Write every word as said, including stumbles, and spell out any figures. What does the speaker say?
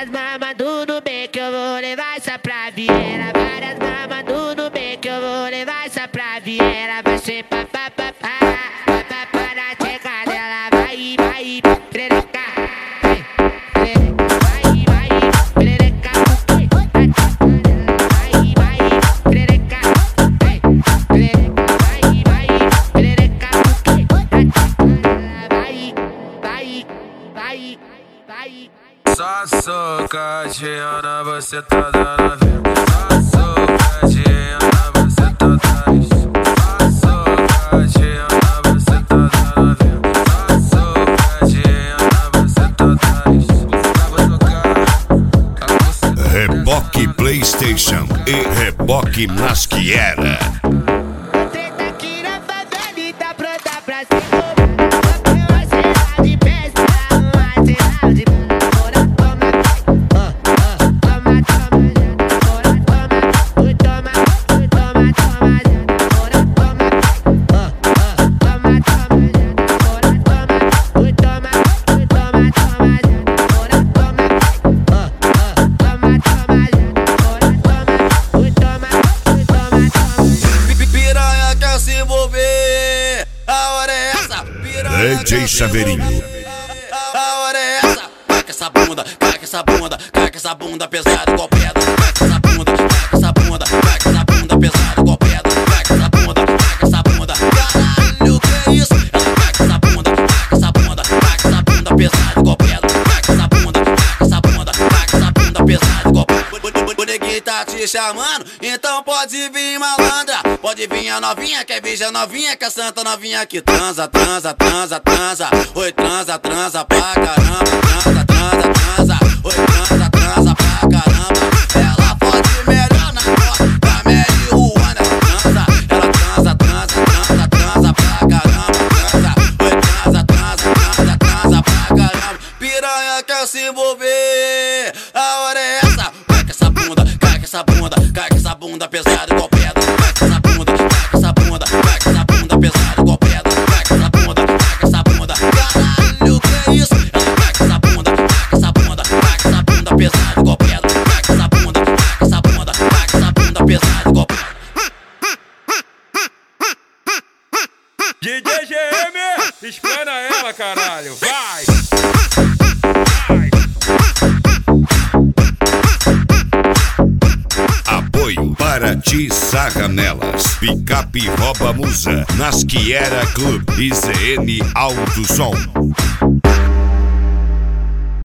várias mamas do Nubank, eu vou levar essa pra Viera. Várias mamas do Nubank, eu vou levar essa pra Viera. Vai ser papapá, papapá na tcheca dela. Vai, vai, perereca. Vai, vai, perereca. Vai, vai, perereca. Vai, vai, perereca. Vai, vai, vai, vai. Só socadinha, você tá dando a ver. Só socadinha, você tá dando. Só socadinha, você tá dando a ver. Só socadinha, você tá dando. Reboque PlayStation e Reboque Nasquiera. Treta aqui na favela e tá pronta pra ser cobrada. Uma cena de festa, uma cena de bora, toma, ó, ó, toma, toma, bora, toma, ui, toma, ui, toma, toma, bora, toma, ó, ó, toma, toma, bora, toma, ui, toma, ui, toma, toma, bora, toma, ó, ó, toma, toma, bora, toma, ui, toma, ui, toma, toma. Piranha quer se envolver, a hora é essa. Piranha D J Chaveirinho. A hora é essa. Caca essa bunda, caca essa bunda, caca essa bunda pesada igual pedra. Caca essa bunda, caca essa bunda, caca essa bunda pesada igual pedra. Caca essa bunda, caca essa bunda. Caralho, que é isso? Ela caca essa bunda, caca essa bunda, caca essa bunda pesada igual pedra. Caca essa bunda, caca essa bunda, caca essa bunda pesada igual pedra. O neguinho tá te chamando, então pode vir malandra. Pode vir a novinha, quer vir a novinha, que a santa novinha que transa, transa, transa, transa. Oi, transa, transa pra caramba. Transa, transa, transa. Oi, transa, transa pra caramba. Ela pode melhor na porta da Mary Juana. Ela transa, ela transa, transa, transa, transa pra caramba. Transa, oi, transa, transa, transa, transa pra caramba. Piranha quer se envolver, a hora é essa. Caca essa bunda, caca essa bunda, caca essa bunda pesada igual pedra. Caca essa bunda, caca essa bunda, caca essa bunda pesada igual pedra. Caca essa bunda, caca essa bunda. Caralho, que é isso? Ela caca essa bunda, caca essa bunda, caca essa bunda pesada igual pedra. Caca essa bunda, caca essa bunda, caca essa bunda pesada igual pedra. D J G M, explana ela, caralho, vai! Apoio Paraty Sarra Nelas, Picape Rouba Musa, Nasquiera Club e Z N Alto Som.